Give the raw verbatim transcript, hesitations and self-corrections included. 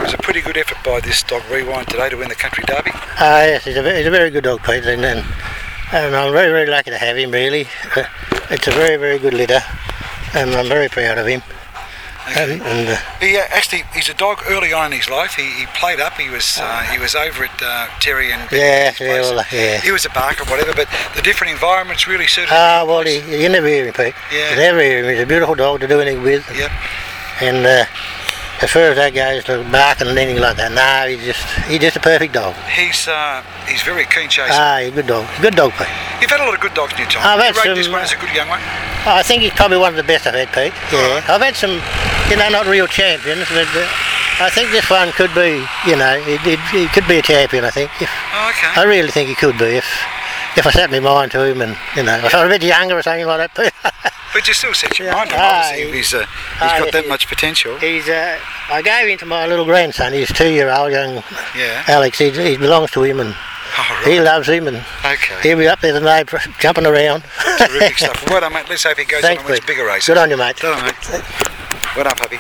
was a pretty good effort by this dog Rewind today to win the country derby. Ah, yes, he's a, ve- he's a very good dog, Pete, and, and, and I'm very, very lucky to have him, really. Uh, it's a very, very good litter, and I'm very proud of him. Okay. And, and, uh, He uh, actually, he's a dog early on in his life. He, he played up. He was uh, he was over at uh, Terry and yeah, Ben's yeah, place. well, yeah. He was a barker or whatever, but the different environments really suited him. Ah, well, he, you never hear him, Pete. Yeah. You never hear him. He's a beautiful dog to do anything with. Yep. And uh, as far as that goes, to barking and anything like that, no, he's just he's just a perfect dog. He's uh, he's very keen chaser. Ah, he's a good dog. Good dog, Pete. You've had a lot of good dogs in your time. I've you had rate some, this one uh, as a good young one. I think he's probably one of the best I've had, Pete. Yeah, Right. I've had some, you know, not real champions, but uh, I think this one could be, you know, it, it, it could be a champion. I think. If, Oh, okay. I really think he could be if if I set my mind to him, and you know, if I was a bit younger or something like that. Pete. But you still set your Yeah. mind to him, Ah, obviously, if he- he's, uh, he's ah, got yes, that he- much potential. He's. Uh, I gave him to my little grandson. He's two-year-old young Yeah. Alex. He, he belongs to him, and Oh, he right. loves him, and Okay. he'll be up there tonight jumping around. Terrific stuff. Well done, mate. Let's hope he goes Thanks, on and wins Pete. bigger races. Good on you, mate. Well done, mate. Well done, puppy.